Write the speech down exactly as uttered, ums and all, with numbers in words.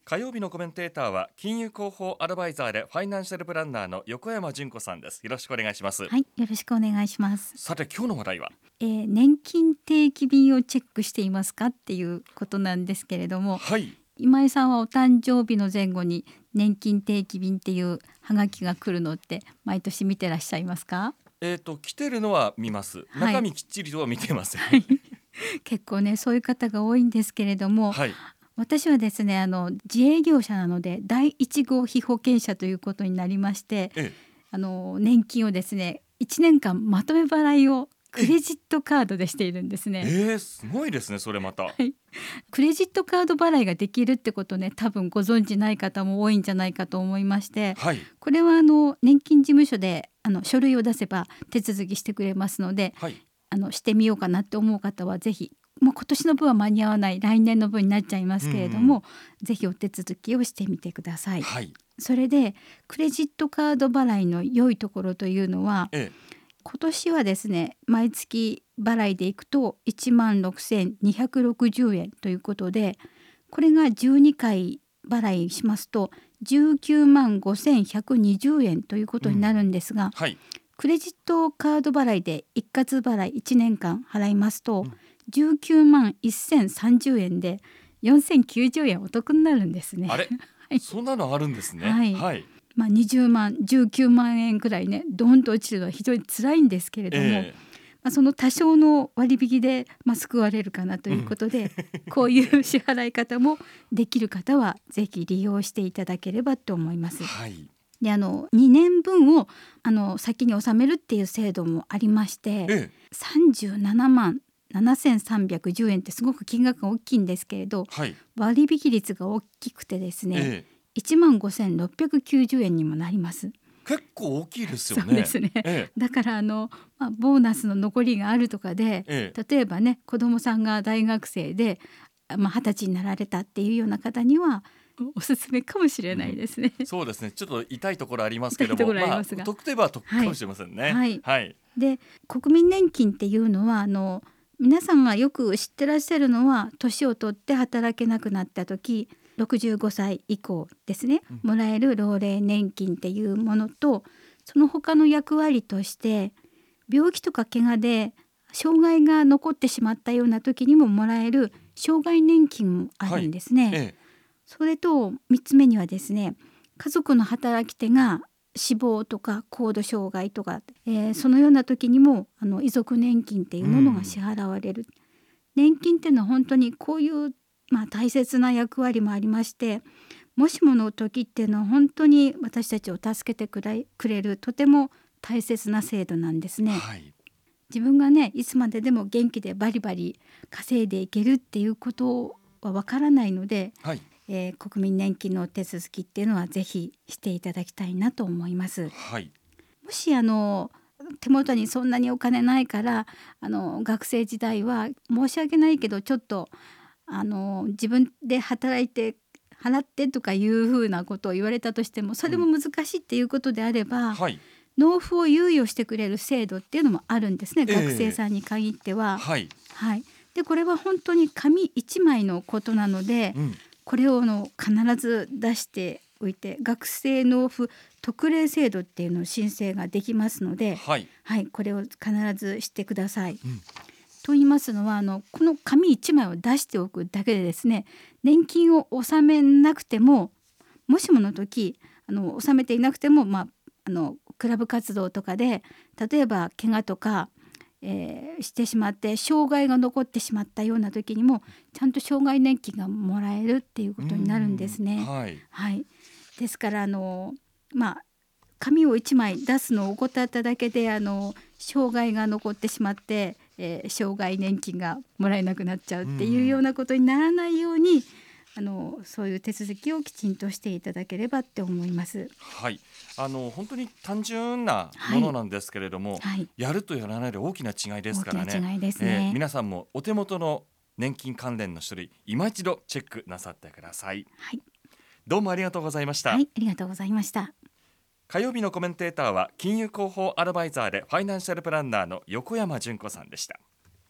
火曜日のコメンテーターは金融広報アドバイザーでファイナンシャルプランナーの横山純子さんです。よろしくお願いします。 はい、よろしくお願いします。 さて今日の話題は、 えー、年金定期便をチェックしていますかっていうことなんですけれども、 はい、 今井さんはお誕生日の前後に年金定期便っていうハガキが来るのって毎年見てらっしゃいますか？ えーと来てるのは見ます。 はい中身きっちりとは見てません。 結構ねそういう方が多いんですけれども、 はい、 私はですねあの自営業者なので第一号被保険者ということになりまして、 えあの年金をですねいちねんかんまとめ払いをクレジットカードでしているんですね。 えー、すごいですねそれまた。 はい、クレジットカード払いができるってことね多分ご存知ない方も多いんじゃないかと思いまして、 はい、 これはあの年金事務所であの書類を出せば手続きしてくれますので、 はい、 あのしてみようかなって思う方はぜひ、もう今年の分は間に合わない来年の分になっちゃいますけれども、 うんぜひお手続きをしてみてください。 はい、 それでクレジットカード払いの良いところというのは、 え今年はですね毎月払いでいくといちまんろくせんにひゃくろくじゅうえんということで、これがじゅうにかい払いしますとじゅうきゅうまんごせんひゃくにじゅうえんということになるんですが、 ー、はい、 クレジットカード払いで一括払いいちねんかん払いますと、 うんじゅうきゅうまんせんさんじゅうえんでよんせんきゅうじゅうえんお得になるんですね。 あれ、 はい、 そんなのあるんですね。 はいはい、 まあ、にじゅうまんじゅうきゅうまんえんくらいねドーンと落ちるのは非常に辛いんですけれども、 えまあ、その多少の割引で、まあ、救われるかなということで、うん、こういう支払い方もできる方はぜひ利用していただければと思います。 ー、はい、 であのにねんぶんをあの先に納めるっていう制度もありまして、 えさんじゅうななまんななせんさんびゃくじゅうえんってすごく金額が大きいんですけれど、 はい、 割引率が大きくてですね、 えいちまんごせんろっぴゃくきゅうじゅうえんにもなります。 結構大きいですよね。 そうですね、 えだからあの、まあ、ボーナスの残りがあるとかで、 ええ例えばね子どもさんが大学生で、まあ、はたちになられたっていうような方にはおすすめかもしれないですね。 うん、そうですね。ちょっと痛いところありますけども、 痛いところありますが、 まあ、得といえば得かもしれませんね。 はいはいはい、 で国民年金っていうのはあの皆さんがよく知ってらっしゃるのは年を取って働けなくなった時ろくじゅうごさい以降ですね、 うん、 もらえる老齢年金っていうものと、その他の役割として病気とか怪我で障害が残ってしまったような時にももらえる障害年金もあるんですね。 はい、ええ、 それとみっつめにはですね、家族の働き手が死亡とか高度障害とか、えー、そのような時にもあの遺族年金っていうものが支払われる、うん、年金っていうのは本当にこういう、まあ、大切な役割もありまして、もしもの時っていうのは本当に私たちを助けてくれ、くれるとても大切な制度なんですね。 はい、 自分がねいつまででも元気でバリバリ稼いでいけるっていうことはわからないので、 はい、 えー、国民年金の手続きっていうのはぜひしていただきたいなと思います。 はい、 もしあの手元にそんなにお金ないからあの学生時代は申し訳ないけどちょっとあの自分で働いて払ってとかいうふうなことを言われたとしても、それも難しいっていうことであれば、 うん、はい、 納付を猶予してくれる制度っていうのもあるんですね、 えー、 学生さんに限っては。 はい、 はい、でこれは本当に紙いちまいのことなので、 うん、 これをの必ず出しておいて、学生納付特例制度っていうのを申請ができますので、 はい、 はい、これを必ずしてください。 うん、 と言いますのはあのこの紙いちまいを出しておくだけでですね、年金を納めなくても、もしもの時あの納めていなくても、まあ、あのクラブ活動とかで例えば怪我とか、えー、してしまって障害が残ってしまったような時にもちゃんと障害年金がもらえるっていうことになるんですね。 はいはい、ですからあの、まあ、紙をいちまい出すのを怠っただけであの障害が残ってしまって、えー、障害年金がもらえなくなっちゃうっていうようなことにならないように、あのそういう手続きをきちんとしていただければって思います。 はい、あの本当に単純なものなんですけれども、 はいはい、 やるとやらないで大きな違いですからね。 大きな違いですね。 えー、皆さんもお手元の年金関連の書類今一度チェックなさってください。 はい、 どうもありがとうございました。 はい、ありがとうございました。 火曜日のコメンテーターは金融広報アドバイザーでファイナンシャルプランナーの横山純子さんでした。